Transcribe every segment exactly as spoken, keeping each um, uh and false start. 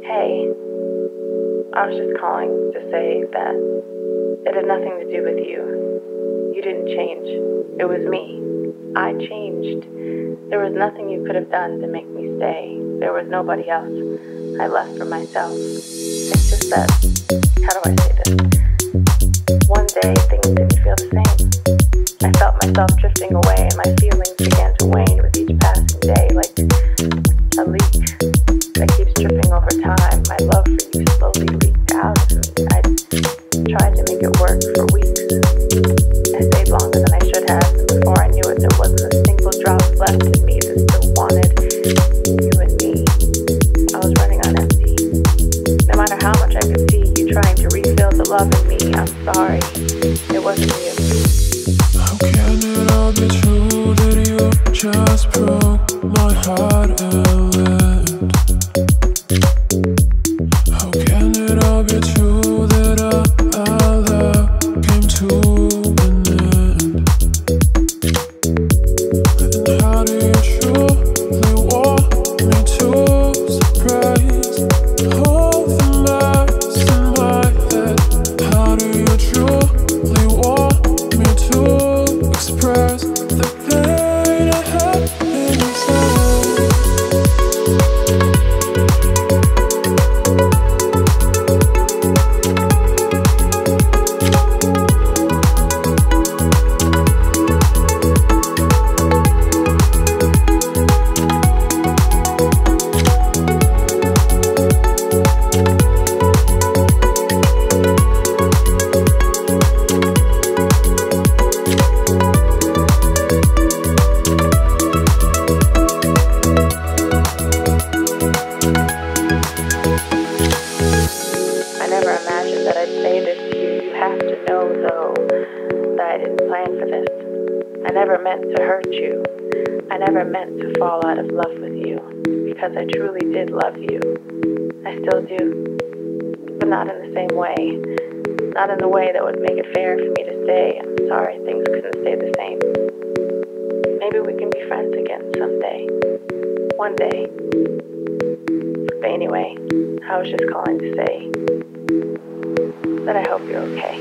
Hey, I was just calling to say that it had nothing to do with you. You didn't change. It was me. I changed. There was nothing you could have done to make me stay. There was nobody else. I left for myself. It's just that, how do I say this? One day things didn't feel the same. I felt myself drifting away and my feelings began to wane with each passing day, like a leak that keeps dripping over time. My love for you slowly leaked out of me. I tried to make it work for weeks. I stayed longer than I should have, and before I knew it, there wasn't a single drop left in me that still wanted you and me. I was running on empty. No matter how much I could see you trying to refill the love in me, I'm sorry. It wasn't you. How can it all be true that you just broke my heart and how can it all be true that our, our love came to an end? And how do you truly want me to surprise all the mess in my head? How do you truly want me to express the pain I have inside? I never imagined that I'd say this to you. You have to know, though, that I didn't plan for this. I never meant to hurt you. I never meant to fall out of love with you, because I truly did love you. I still do, but not in the same way. Not in the way that would make it fair for me to stay. I'm sorry things couldn't stay the same. Maybe we can be friends again someday. One day. But anyway, I was just calling to say that I hope you're okay.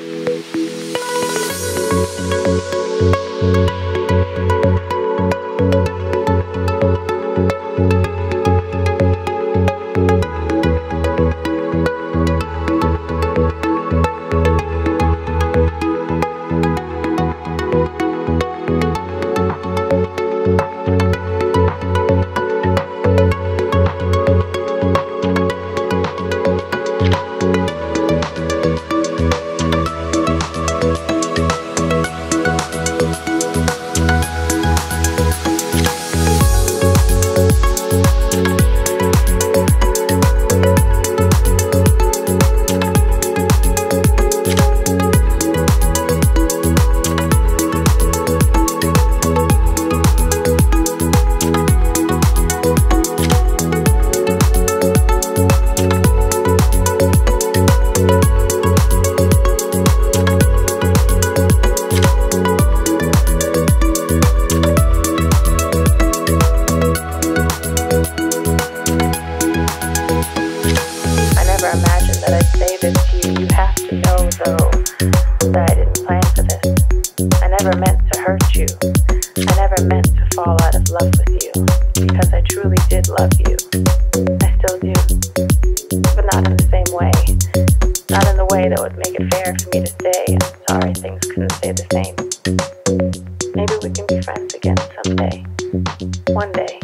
That I didn't plan for this. I never meant to hurt you. I never meant to fall out of love with you, because I truly did love you. I still do, but not in the same way. Not in the way that would make it fair for me to stay. I'm sorry things couldn't stay the same. Maybe we can be friends again someday. One day.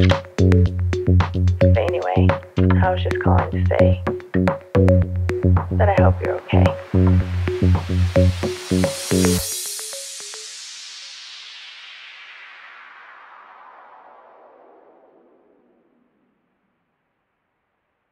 But anyway, I was just calling to say that I hope you're okay.